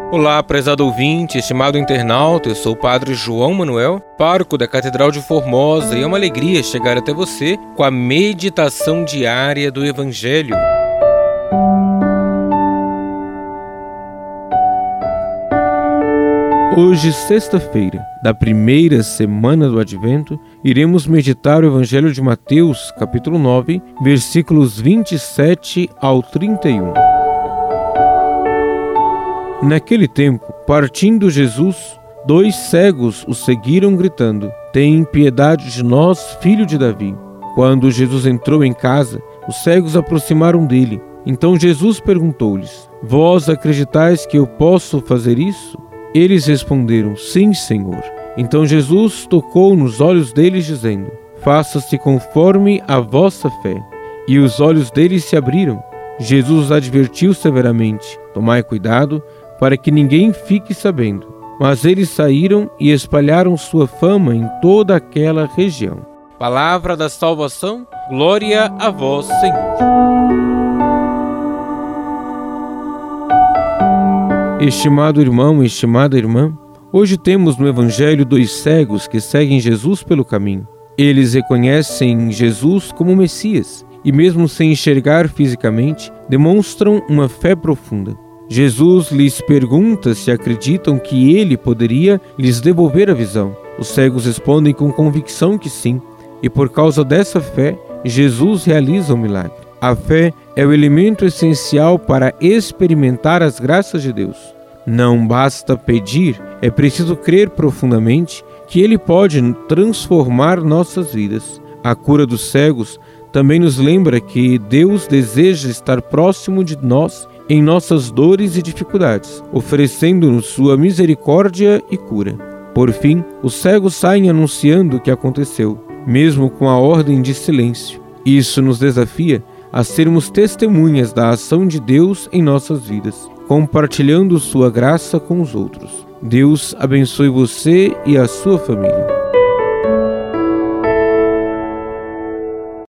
Olá, prezado ouvinte, estimado internauta, eu sou o Padre João Manuel, pároco da Catedral de Formosa, e é uma alegria chegar até você com a meditação diária do Evangelho. Hoje, sexta-feira, da primeira semana do Advento, iremos meditar o Evangelho de Mateus, capítulo 9, versículos 27 ao 31. Naquele tempo, partindo Jesus, 2 cegos o seguiram gritando: "Tem piedade de nós, filho de Davi." Quando Jesus entrou em casa, os cegos aproximaram dele. Então Jesus perguntou-lhes: "Vós acreditais que eu posso fazer isso?" Eles responderam: "Sim, Senhor." Então Jesus tocou nos olhos deles, dizendo: "Faça-se conforme a vossa fé." E os olhos deles se abriram. Jesus os advertiu severamente: "Tomai cuidado, para que ninguém fique sabendo." Mas eles saíram e espalharam sua fama em toda aquela região. Palavra da salvação, glória a vós, Senhor. Estimado irmão, estimada irmã, hoje temos no Evangelho 2 cegos que seguem Jesus pelo caminho. Eles reconhecem Jesus como Messias e, mesmo sem enxergar fisicamente, demonstram uma fé profunda. Jesus lhes pergunta se acreditam que ele poderia lhes devolver a visão. Os cegos respondem com convicção que sim, e por causa dessa fé, Jesus realiza o milagre. A fé é o elemento essencial para experimentar as graças de Deus. Não basta pedir, é preciso crer profundamente que Ele pode transformar nossas vidas. A cura dos cegos também nos lembra que Deus deseja estar próximo de nós em nossas dores e dificuldades, oferecendo-nos sua misericórdia e cura. Por fim, os cegos saem anunciando o que aconteceu, mesmo com a ordem de silêncio. Isso nos desafia a sermos testemunhas da ação de Deus em nossas vidas, compartilhando sua graça com os outros. Deus abençoe você e a sua família.